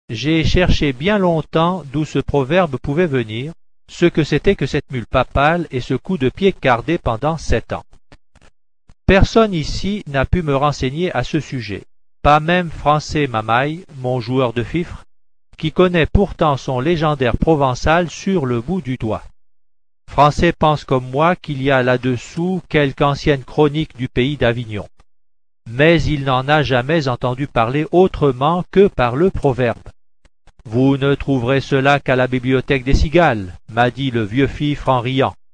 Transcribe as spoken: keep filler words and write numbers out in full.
J'ai cherché bien longtemps d'où ce proverbe pouvait venir, ce que c'était que cette mule papale et ce coup de pied gardé pendant sept ans. Personne ici n'a pu me renseigner à ce sujet, pas même Francet Mamaille, mon joueur de fifre, qui connaît pourtant son légendaire provençal sur le bout du doigt. Francet pense comme moi qu'il y a là-dessous quelque ancienne chronique du pays d'Avignon, mais il n'en a jamais entendu parler autrement que par le proverbe. « Vous ne trouverez cela qu'à la bibliothèque des Cigales », m'a dit le vieux fifre en riant.